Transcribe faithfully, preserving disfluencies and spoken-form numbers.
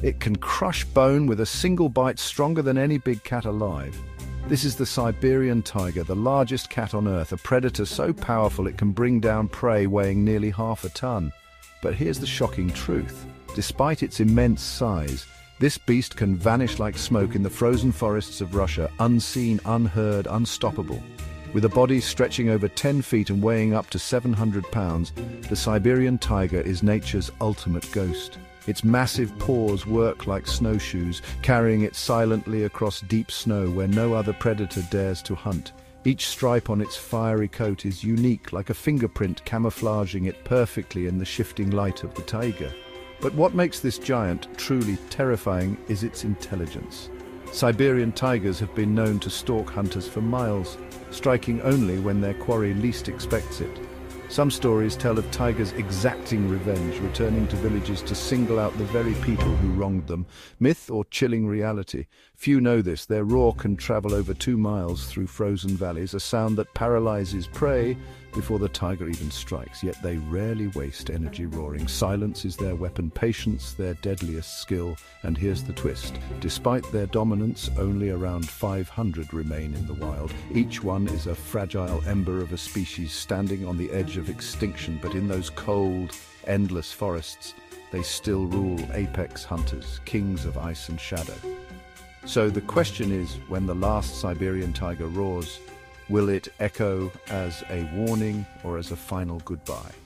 It can crush bone with a single bite, stronger than any big cat alive. This is the Siberian tiger, the largest cat on Earth, a predator so powerful it can bring down prey weighing nearly half a ton. But here's the shocking truth. Despite its immense size, this beast can vanish like smoke in the frozen forests of Russia, unseen, unheard, unstoppable. With a body stretching over ten feet and weighing up to seven hundred pounds, the Siberian tiger is nature's ultimate ghost. Its massive paws work like snowshoes, carrying it silently across deep snow where no other predator dares to hunt. Each stripe on its fiery coat is unique, like a fingerprint camouflaging it perfectly in the shifting light of the taiga. But what makes this giant truly terrifying is its intelligence. Siberian tigers have been known to stalk hunters for miles, striking only when their quarry least expects it. Some stories tell of tigers exacting revenge, returning to villages to single out the very people who wronged them. Myth or chilling reality? Few know this. Their roar can travel over two miles through frozen valleys, a sound that paralyzes prey before the tiger even strikes. Yet they rarely waste energy roaring. Silence is their weapon, patience their deadliest skill. And here's the twist. Despite their dominance, only around five hundred remain in the wild. Each one is a fragile ember of a species standing on the edge of extinction, but in those cold, endless forests, they still rule, apex hunters, kings of ice and shadow. So the question is, when the last Siberian tiger roars, will it echo as a warning or as a final goodbye?